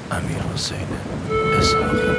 امیرحسین اسحاقی.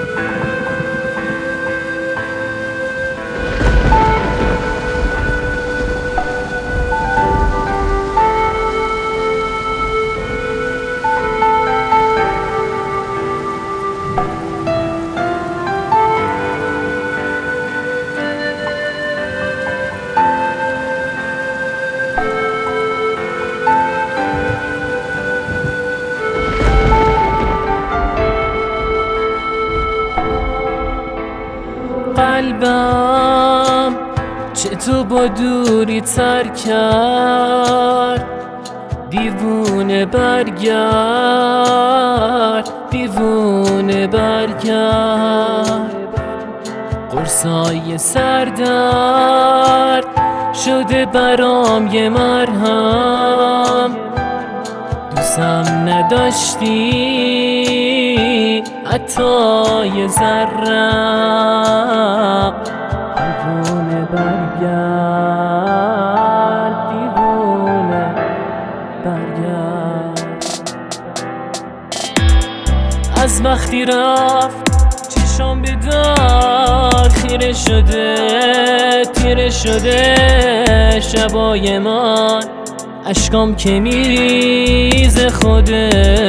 قلبم چه تو با دوری تر کرد، دیوونه برگرد، دیوونه برگرد. قرصای سردرد شده برام یه مرهم، دوستم نداشتی حتی یه ذره. دیوونه برگرد، دیوونه برگرد. از وقتی رفت چشام به در خیره شده، تیره شده شبای من، اشکام که میریزه خوده.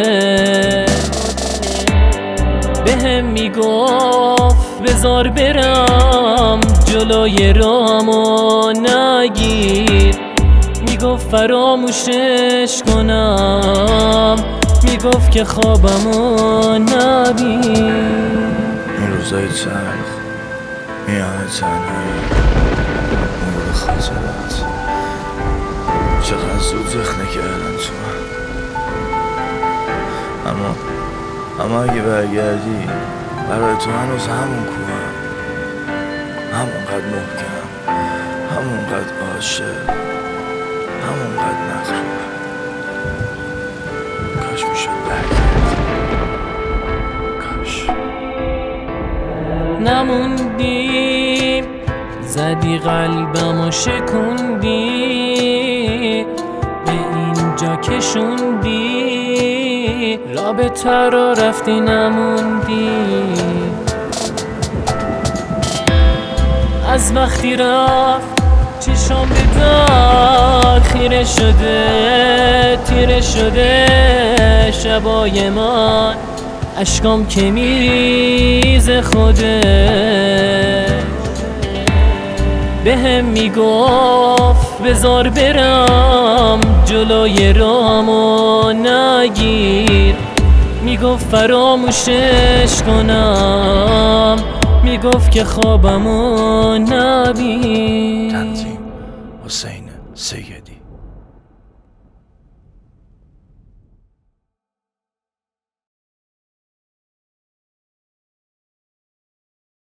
بهم میگفت بذار برم جلوی رامو نگیر، میگفت فراموشش کنم، میگفت که خوابمو نبین. این روزای تلخ میان تنهایی نور خاطرات چقدر زود رخنه کردن تو من. اما اگه برگردی برای تو هنوز همون کوهم، همونقدر محکم، همونقدر عاشق، همونقدر مغرور. کاش میشد برگردی، کاش. نموندی زدی قلبمو شکوندی، به اینجا کشوندی رابطه رو رفتی نموندی. از وقتی رفت چشام به در خیره شده، تیره شده شبای من، اشکام که میریزه خوده. بهم میگفت بذار برم جلوی رامو نگیر، میگفت فراموشش کنم، میگفت که خوابمو نبین. تنظیم حسین سیدی.